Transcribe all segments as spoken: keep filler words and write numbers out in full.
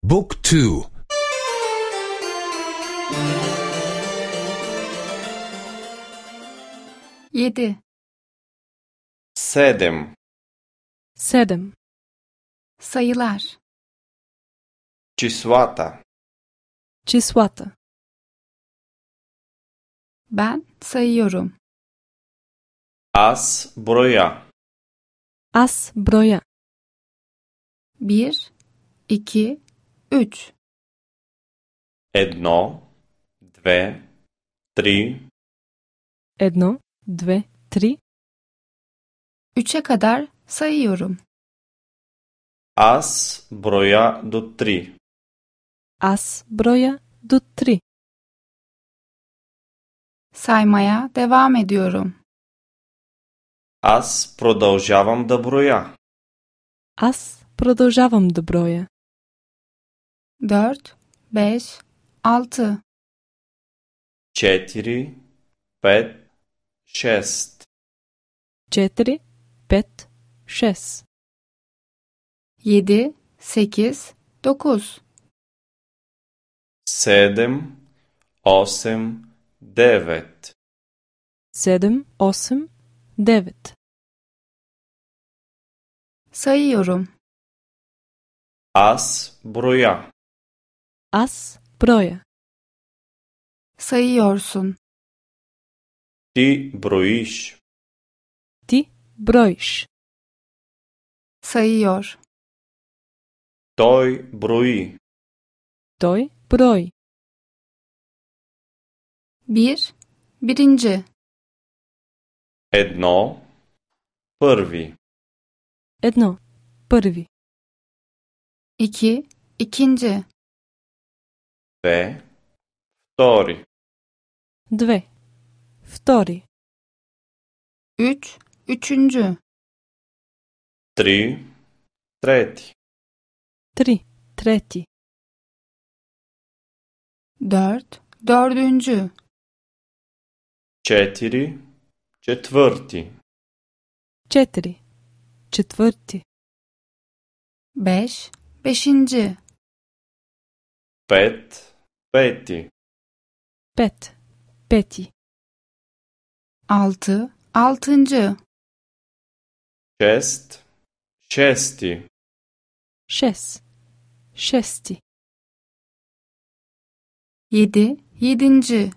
บุ๊กทู Yedi. Sedem. Sedem. Sayılar. Числата. Числата. Ben sayıyorum. Аз броя. Аз броя. Bir, iki, üç. Едно, две, три. Едно, две, три. Üçe kadar sayıyorum. Аз броя до три. Аз броя до три. Saymaya devam ediyorum. Аз продължавам да броя. Аз продължавам да броя. Dört, beş, altı. Четири, пет, шест. Четири, пет, шест. Yedi, sekiz, dokuz. Седем, осем, девет. Седем, осем, девет. Sayıyorum. Аз броя. Аз броя. Sayıyorsun. Ти броиш. Ти броиш. Sayıyor. Той брои. Той брои. Bir, birinci. Едно, първи. Едно, първи. İki, ikinci. Две, втори. Две, втори. Üç, üçüncü. Три, трети. Три, трети. Dört, dördüncü. Четири, четвърти. Четири, четвърти. Beş, beşinci. Пет, пети. Пет, пети. Altı, altıncı. Шест, шести. Шест, шести. Yedi, yedinci.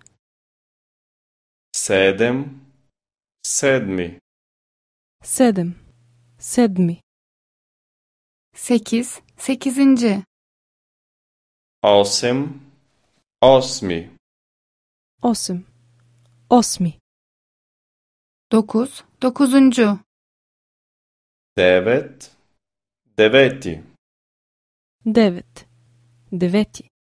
Седем, седми. Седем, седми. Sekiz, sekizinci. Осем, осми. Осем, осми. Dokuz, dokuzuncu. Девет, девети. Девет, девети.